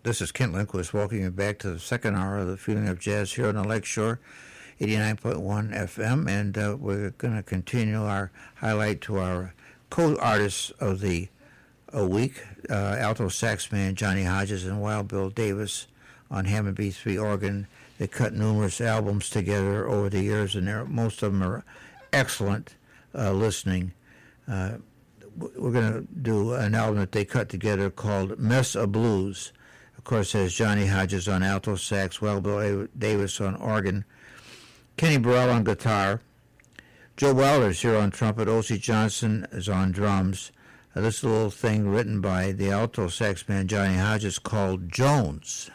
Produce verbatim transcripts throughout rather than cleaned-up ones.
This is Kent Lindquist. Welcome you back to the second hour of the Feeling of Jazz here on the Lakeshore, eighty-nine point one F M, and uh, we're going to continue our highlight to our co-artists of the a week, uh, alto sax man Johnny Hodges and Wild Bill Davis on Hammond B three organ. They cut numerous albums together over the years, and most of them are excellent uh, listening. Uh, we're going to do an album that they cut together called Mess of Blues. Of course, there's Johnny Hodges on alto sax, Wild Bill Davis on organ, Kenny Burrell on guitar, Joe Wilder's here on trumpet, O C Johnson is on drums. Uh, this little thing written by the alto sax man Johnny Hodges called Jones.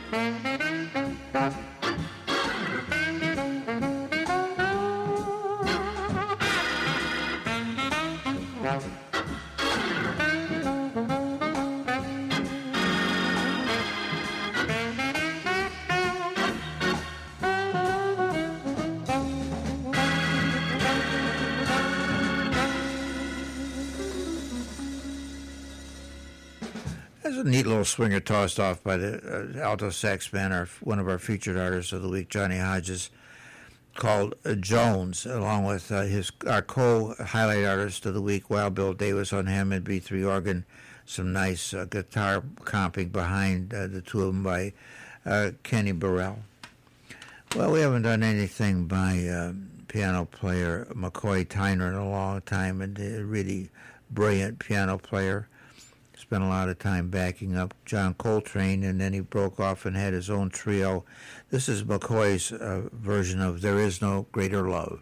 There's a neat little swinger tossed off by the uh, alto sax man, our, one of our featured artists of the week, Johnny Hodges, called uh, Jones, along with uh, his our co-highlight artist of the week, Wild Bill Davis on Hammond B three organ, some nice uh, guitar comping behind uh, the two of them by uh, Kenny Burrell. Well, we haven't done anything by uh, piano player McCoy Tyner in a long time, and a really brilliant piano player. Spent a lot of time backing up John Coltrane, and then he broke off and had his own trio. This is McCoy's uh, version of There Is No Greater Love.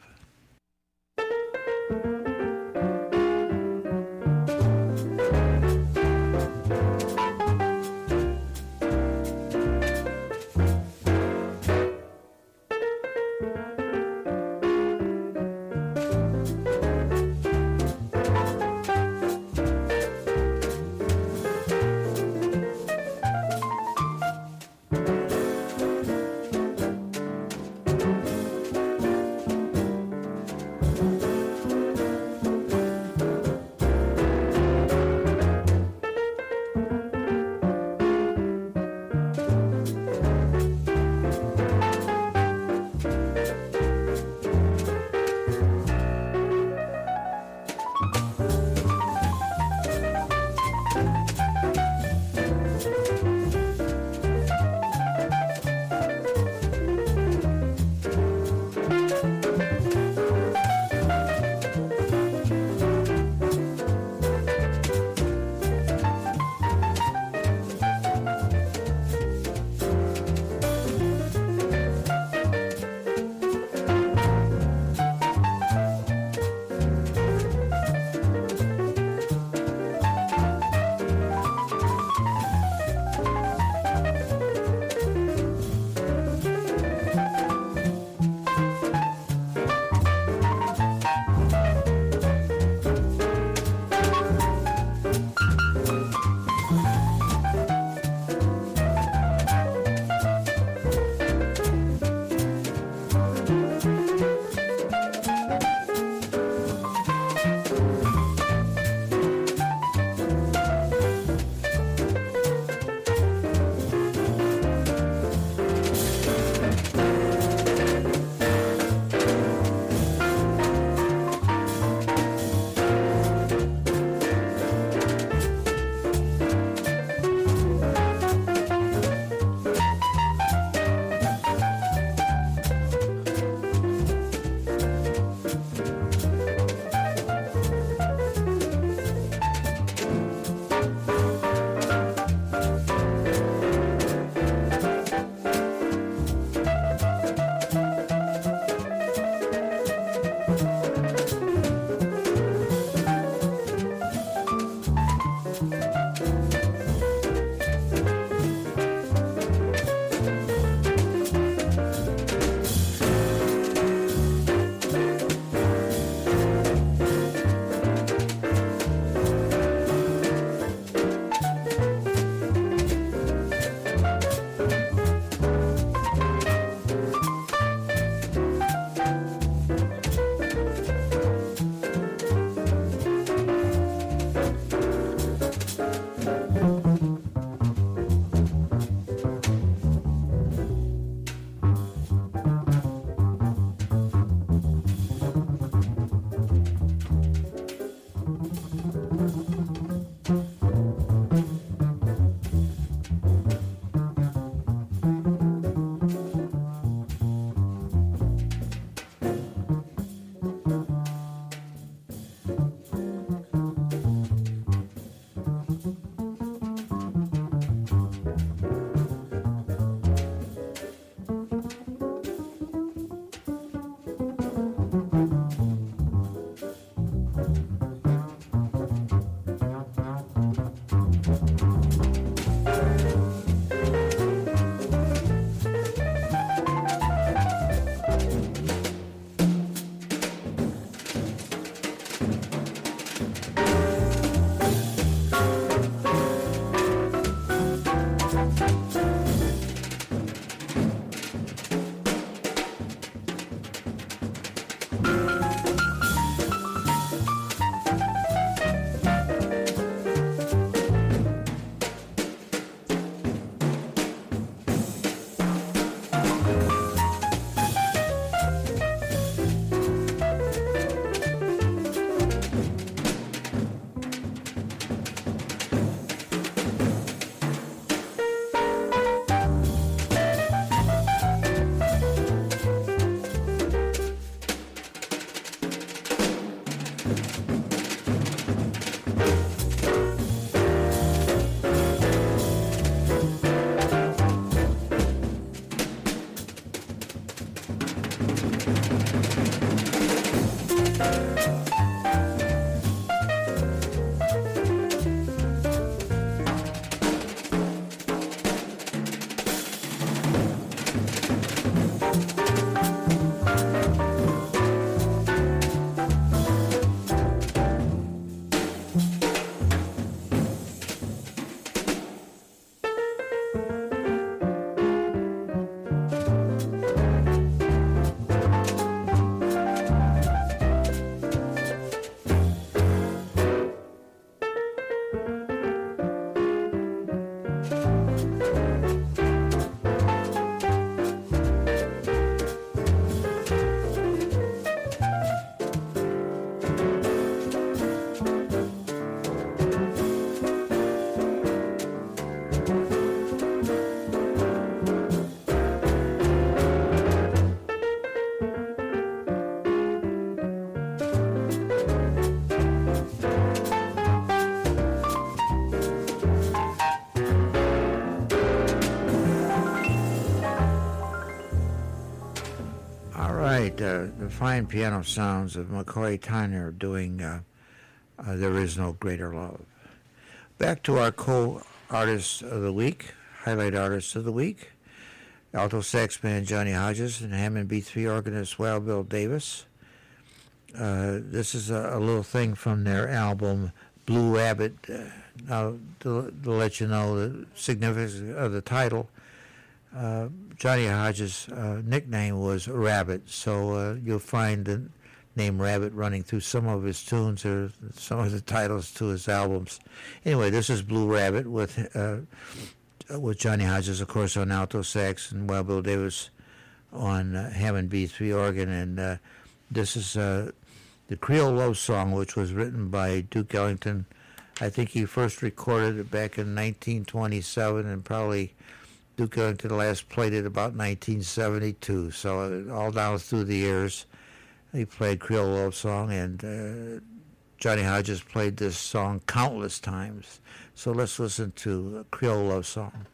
right, uh, the fine piano sounds of McCoy Tyner doing uh, uh, There Is No Greater Love. Back to our co-artists of the week, highlight artists of the week. Alto sax man Johnny Hodges and Hammond B three organist Wild Bill Davis. Uh, this is a, a little thing from their album Blue Rabbit. Uh, now, to, to let you know the significance of the title, uh, Johnny Hodges' uh, nickname was Rabbit, so uh, you'll find the name Rabbit running through some of his tunes or some of the titles to his albums. Anyway, this is Blue Rabbit with uh, with Johnny Hodges, of course, on alto sax, and Wild Bill Davis on uh, Hammond B three organ. And uh, this is uh, the Creole Love Song, which was written by Duke Ellington. I think he first recorded it back in nineteen twenty-seven, and probably Duke Ellington last played it about nineteen seventy-two. So uh, all down through the years, he played Creole Love Song, and uh, Johnny Hodges played this song countless times. So let's listen to Creole Love Song.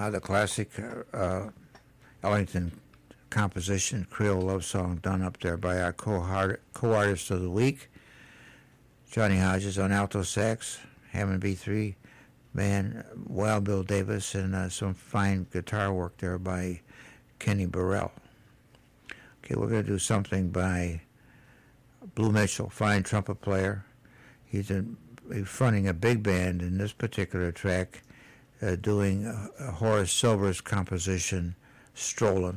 uh, the classic uh, Ellington composition, Creole Love Song, done up there by our co-art- co-artist of the week, Johnny Hodges on alto sax, Hammond B three band, Wild Bill Davis, and uh, some fine guitar work there by Kenny Burrell. Okay, we're going to do something by Blue Mitchell, fine trumpet player. He's, in, he's fronting a big band in this particular track, uh, doing uh, Horace Silver's composition, Strollin'.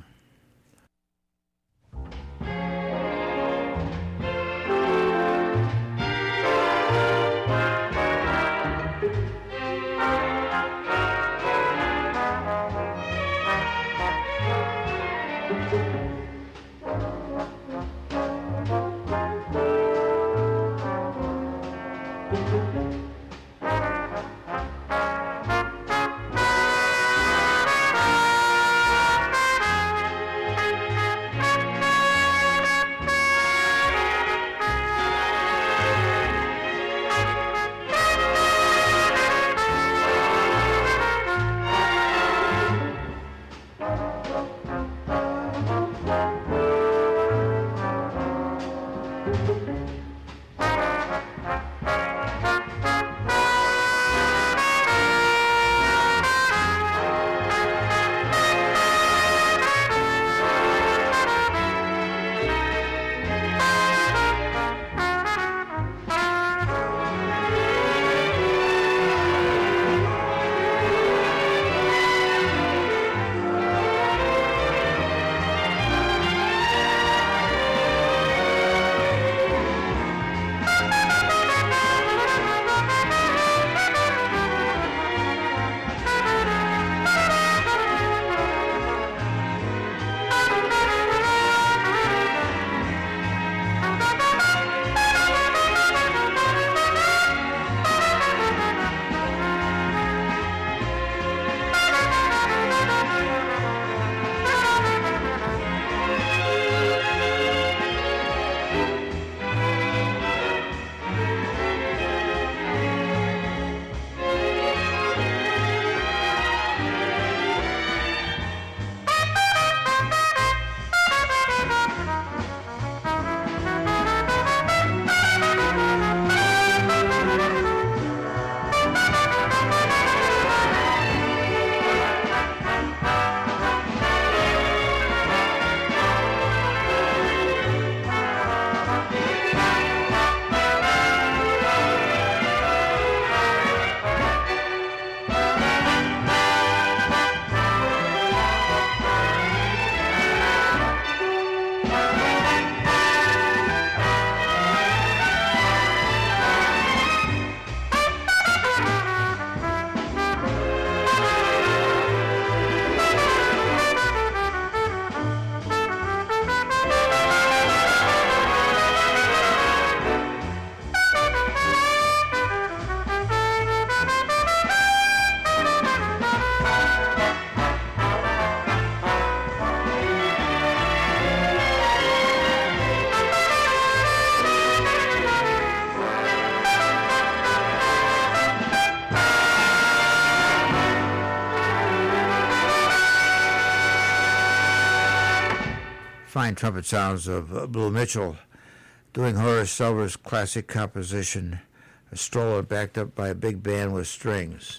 Fine trumpet sounds of uh, Blue Mitchell doing Horace Silver's classic composition, a stroller backed up by a big band with strings.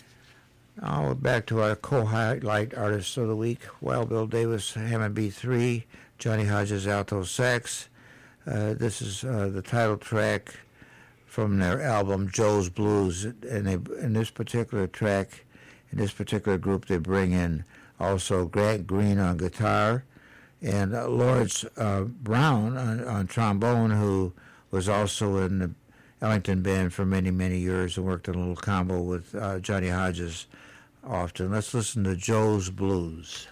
Now we're back to our co-highlight artists of the week, Wild Bill Davis, Hammond B three, Johnny Hodges, alto sax. Uh, this is uh, the title track from their album Joe's Blues, and they, in this particular track, in this particular group, they bring in also Grant Green on guitar, and uh, Lawrence uh, Brown on, on trombone, who was also in the Ellington band for many, many years and worked in a little combo with uh, Johnny Hodges often. Let's listen to Joe's Blues.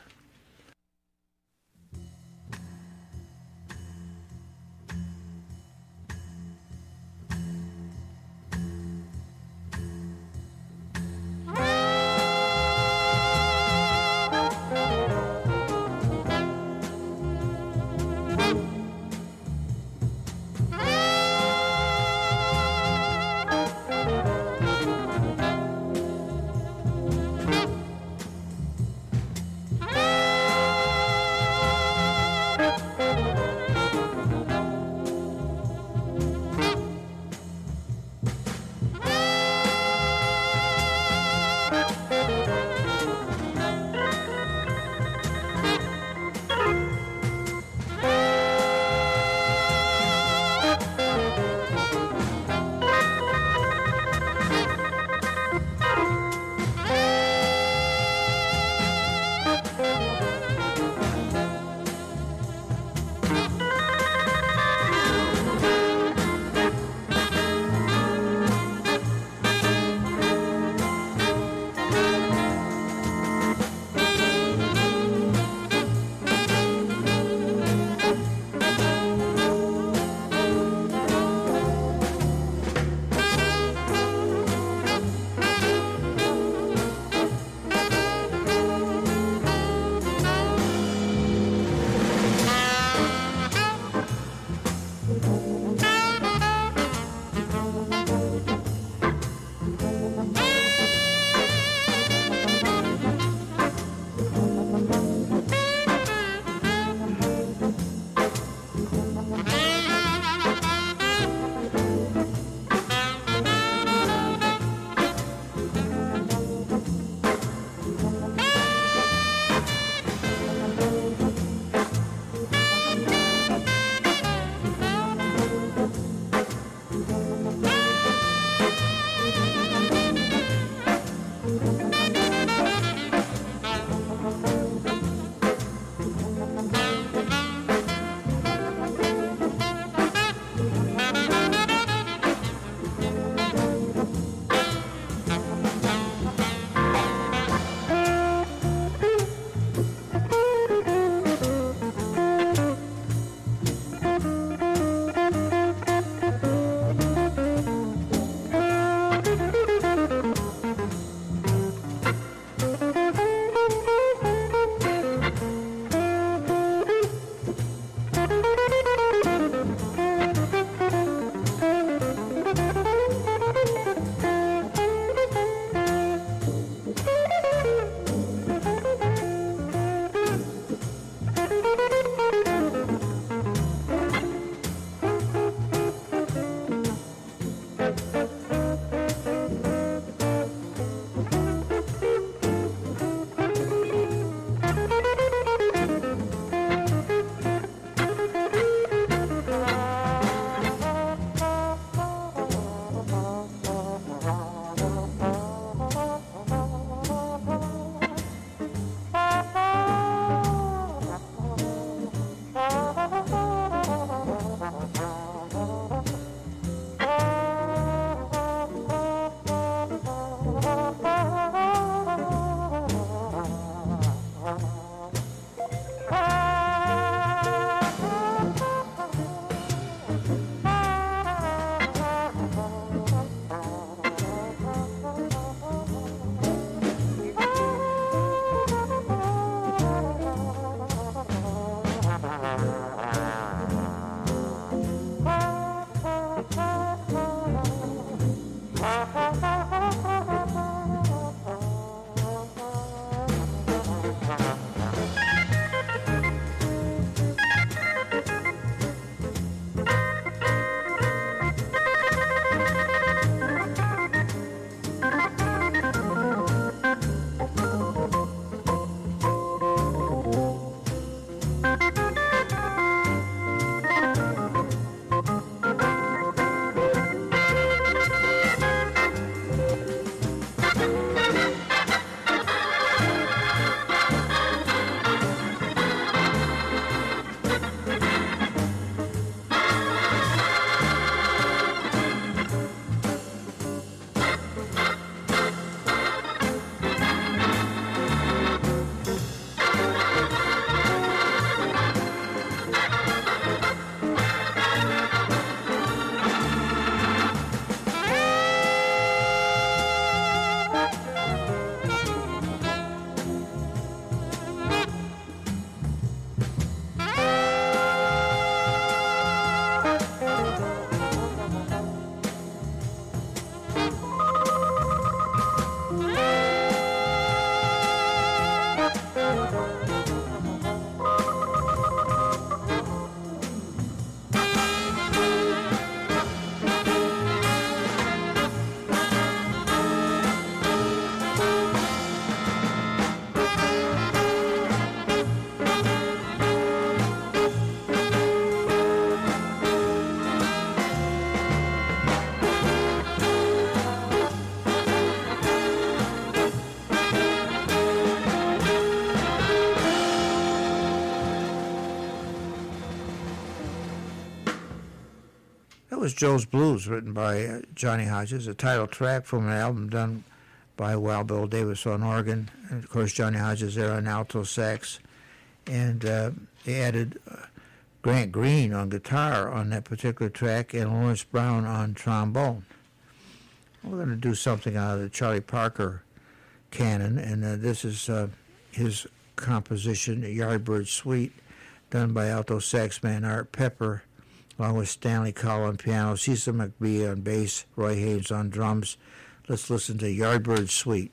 was Joe's Blues, written by uh, Johnny Hodges, a title track from an album done by Wild Bill Davis on organ, and of course Johnny Hodges there on alto sax, and uh, they added uh, Grant Green on guitar on that particular track, and Lawrence Brown on trombone. We're going to do something out of the Charlie Parker canon, and uh, this is uh, his composition, Yardbird Suite, done by alto sax man Art Pepper, along with Stanley Cowell on piano, Cecil McBee on bass, Roy Haynes on drums. Let's listen to Yardbird Suite.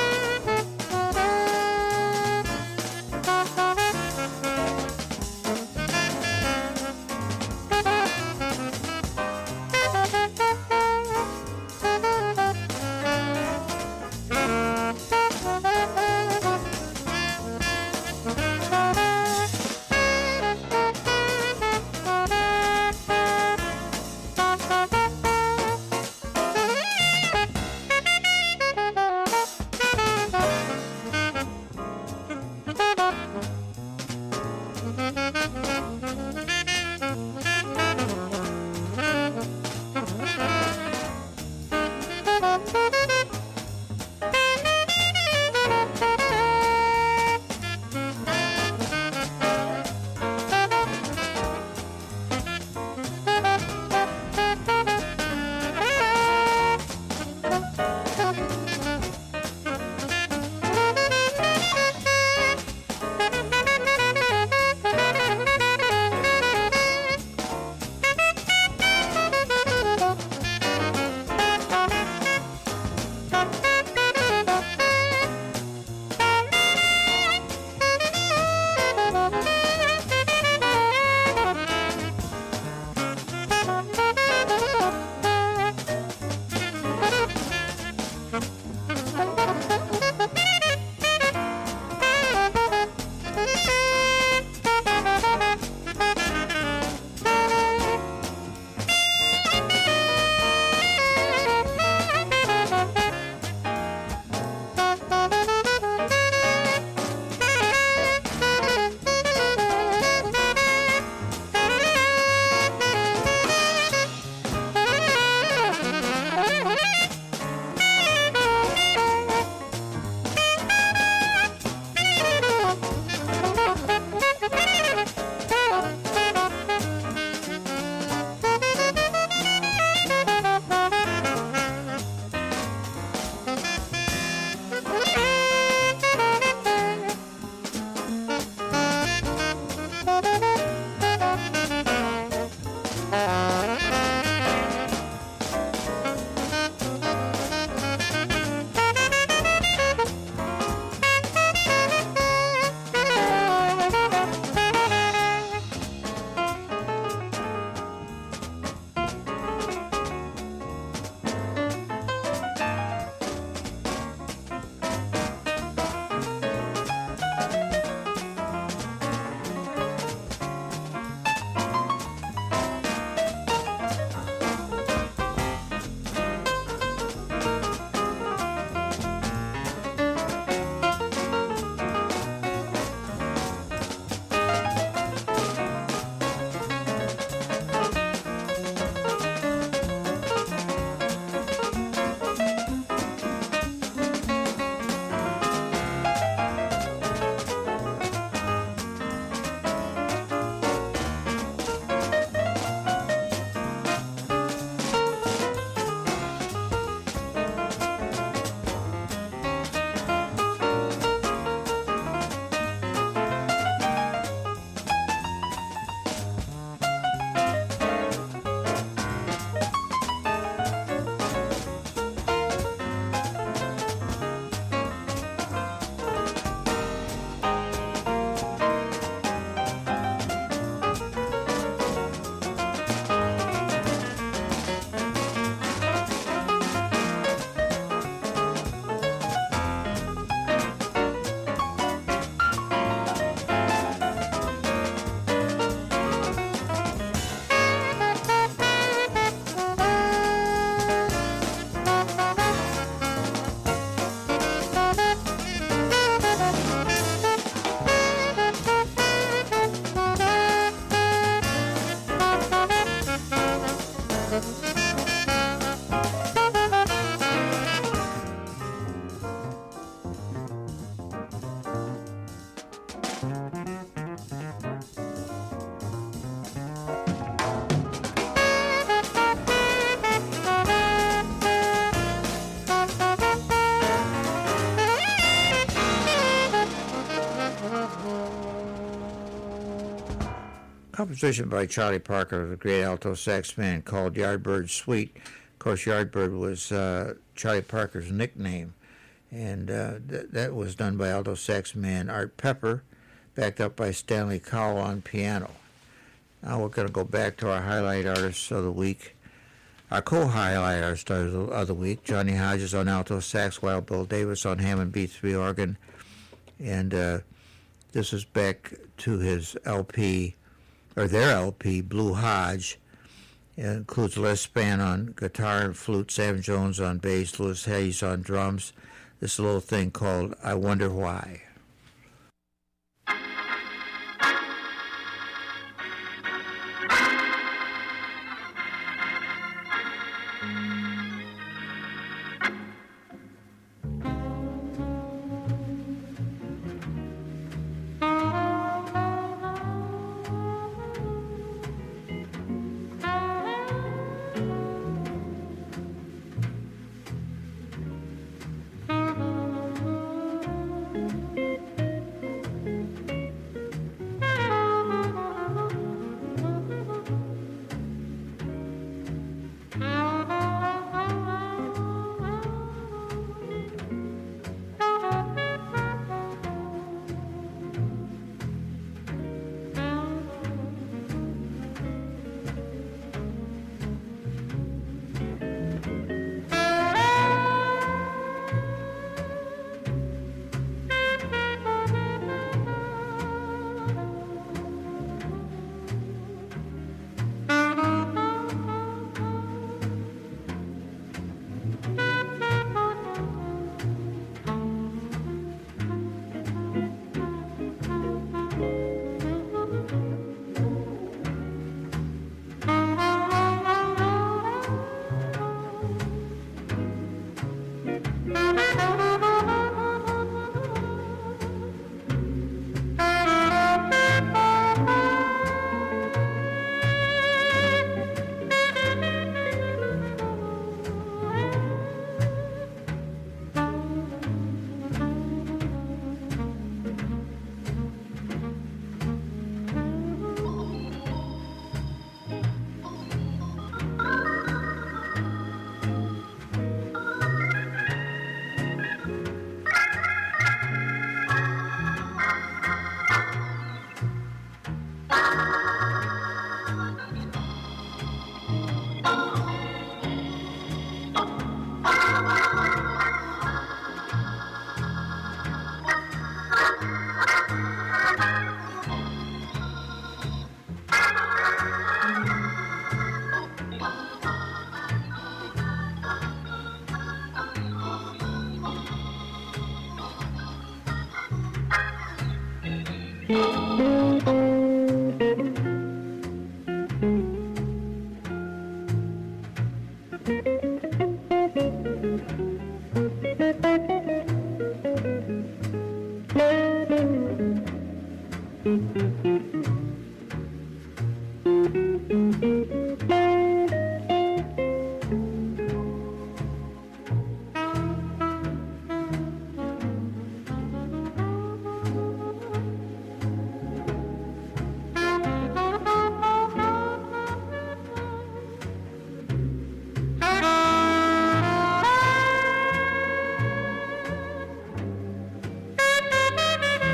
Thank you. composition by Charlie Parker, the great alto sax man, called Yardbird Suite. Of course, Yardbird was uh, Charlie Parker's nickname, and uh, th- that was done by alto sax man Art Pepper, backed up by Stanley Cowell on piano. Now we're going to go back to our highlight artists of the week. Our co-highlight artist of the week, Johnny Hodges on alto sax, Wild Bill Davis on Hammond B three organ, and uh, this is back to his L P, or their L P, Blue Hodge. It includes Les Spann on guitar and flute, Sam Jones on bass, Louis Hayes on drums. This little thing called I Wonder Why.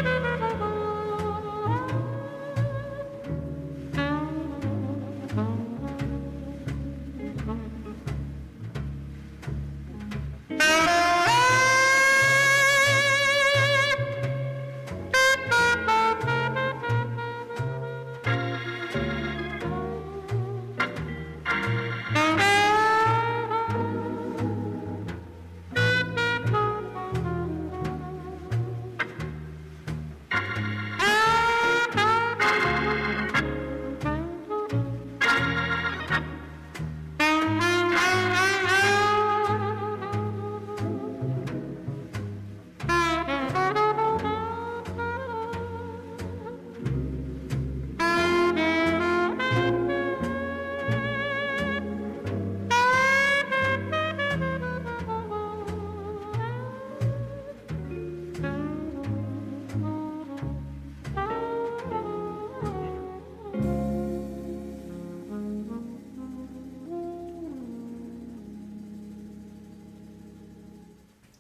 Thank you.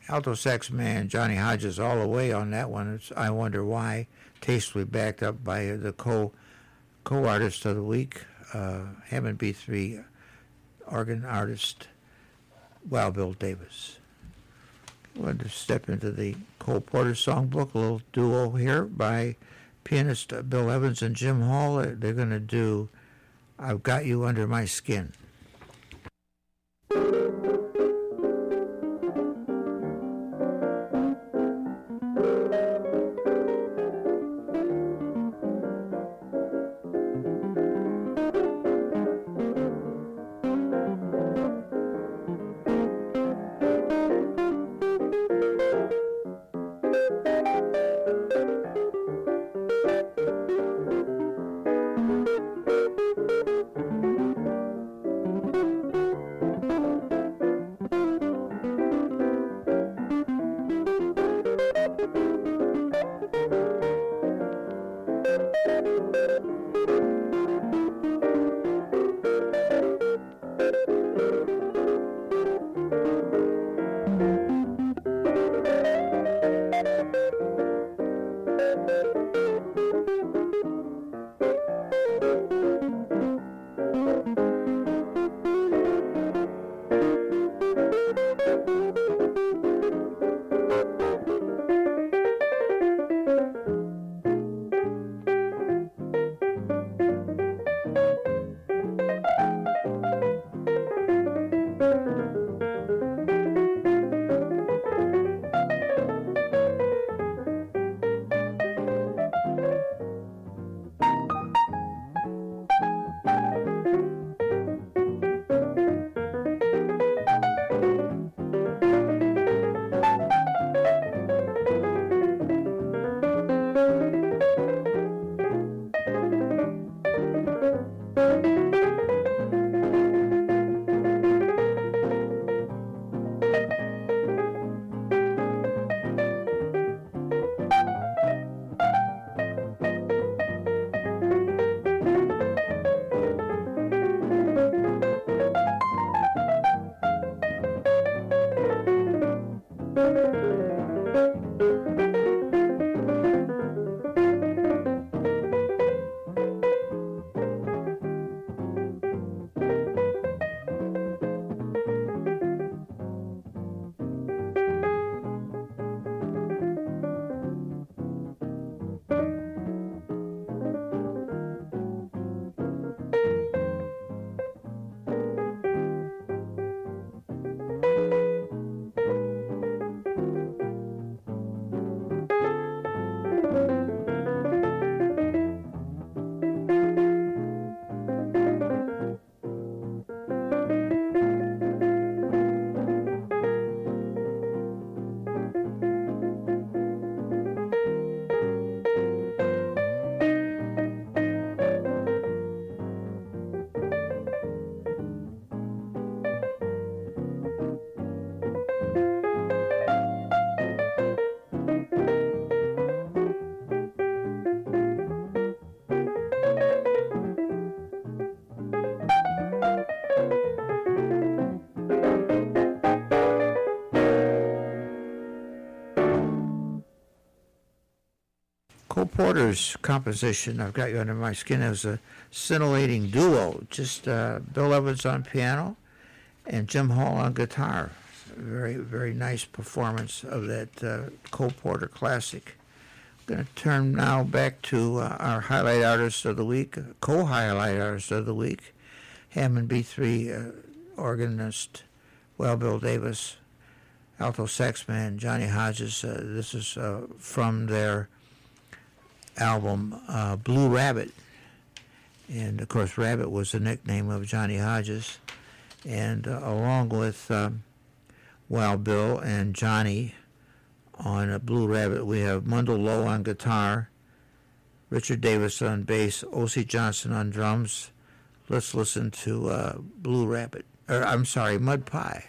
alto sax man Johnny Hodges all the way on that one. It's I Wonder Why, tastefully backed up by the co co artist of the week, uh, Hammond B three organ artist Wild Bill Davis. I wanted to step into the Cole Porter songbook, a little duo here by pianist Bill Evans and Jim Hall. They're going to do I've Got You Under My Skin. Cole Porter's composition, I've Got You Under My Skin, is a scintillating duo. Just uh, Bill Evans on piano and Jim Hall on guitar. Very, very nice performance of that uh, Cole Porter classic. I'm going to turn now back to uh, our highlight artist of the week, co-highlight artist of the week, Hammond B three uh, organist Wild Bill Davis, alto sax man Johnny Hodges. Uh, this is uh, from their album uh, Blue Rabbit, and of course Rabbit was the nickname of Johnny Hodges, and uh, along with um, Wild Bill and Johnny on a Blue Rabbit, we have Mundell Lowe on guitar, Richard Davis on bass, O C Johnson on drums. Let's listen to uh, Blue Rabbit, or I'm sorry, Mud Pie.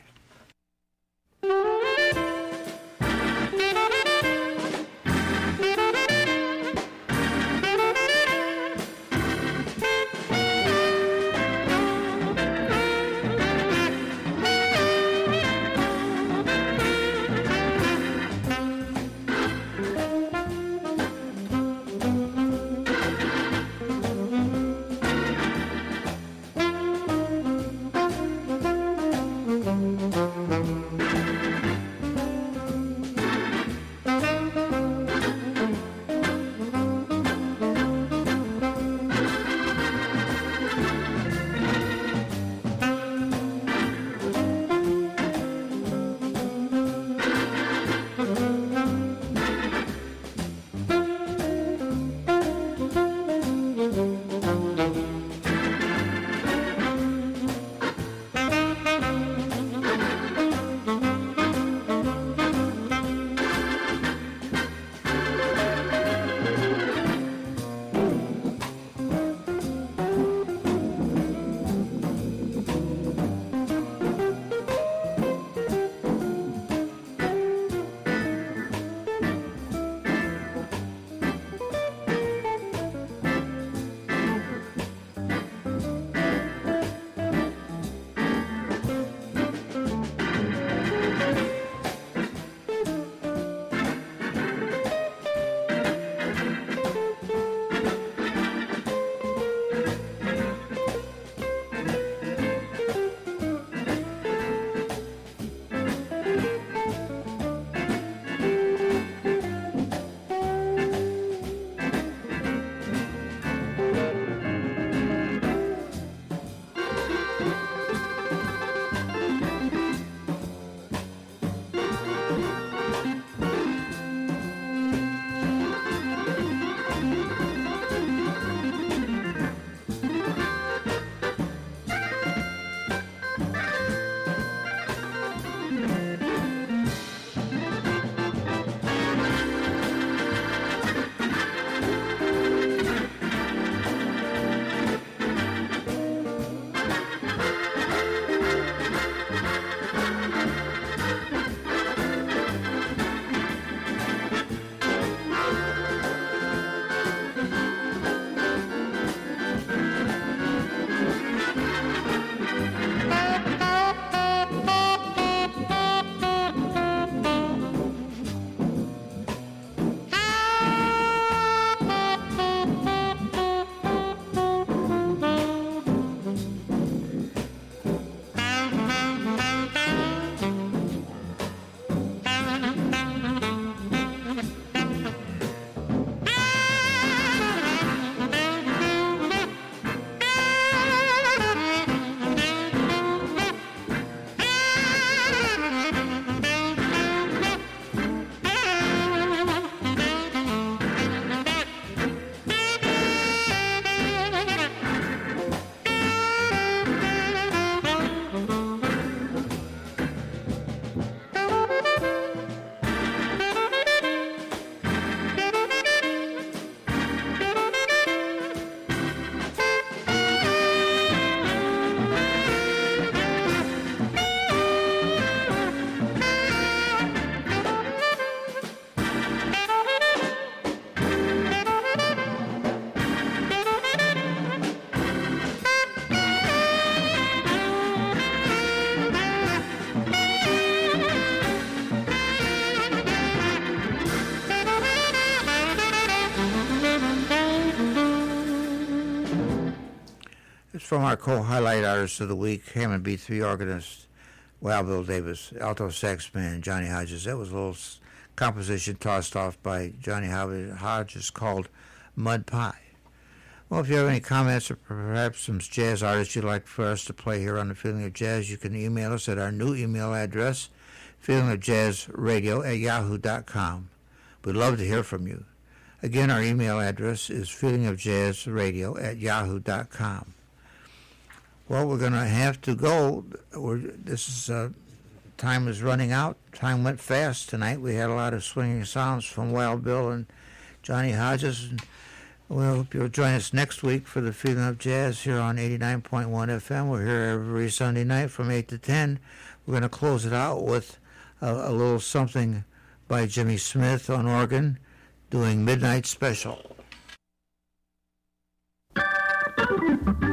It's from our co-highlight artist of the week, Hammond B three organist Wild Bill Davis, alto sax man Johnny Hodges. That was a little composition tossed off by Johnny Hodges called Mud Pie. Well, if you have any comments or perhaps some jazz artists you'd like for us to play here on The Feeling of Jazz, you can email us at our new email address, feelingofjazzradio at yahoo dot com. We'd love to hear from you. Again, our email address is feelingofjazzradio at yahoo dot com. Well, we're going to have to go. We're, this is uh, time is running out. Time went fast tonight. We had a lot of swinging sounds from Wild Bill and Johnny Hodges. And we hope you'll join us next week for The Feeling of Jazz here on eighty-nine point one F M. We're here every Sunday night from eight to ten. We're going to close it out with a, a little something by Jimmy Smith on organ, doing Midnight Special.